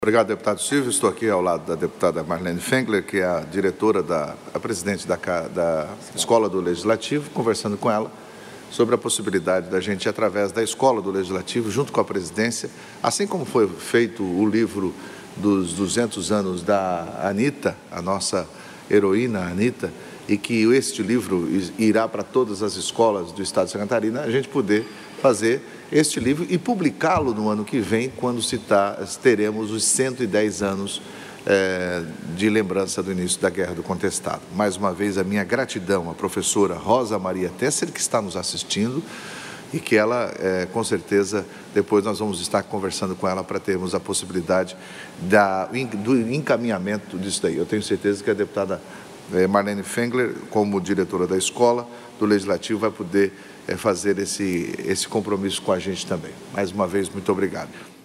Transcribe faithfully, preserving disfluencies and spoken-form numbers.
Obrigado, deputado Silvio. Estou aqui ao lado da deputada Marlene Fengler, que é a diretora, da, a presidente da, da Escola do Legislativo, conversando com ela sobre a possibilidade da gente, através da Escola do Legislativo, junto com a presidência, assim como foi feito o livro dos duzentos anos da Anitta, a nossa heroína Anitta, e que este livro irá para todas as escolas do estado de Santa Catarina, a gente poder fazer este livro e publicá-lo no ano que vem, quando se tá, teremos os cento e dez anos é, de lembrança do início da Guerra do Contestado. Mais uma vez, a minha gratidão à professora Rosa Maria Tesser, que está nos assistindo, e que ela, é, com certeza, depois nós vamos estar conversando com ela para termos a possibilidade da, do encaminhamento disso daí. Eu tenho certeza que a deputada Marlene Fengler, como diretora da Escola do Legislativo, vai poder é, fazer esse, esse compromisso com a gente também. Mais uma vez, muito obrigado.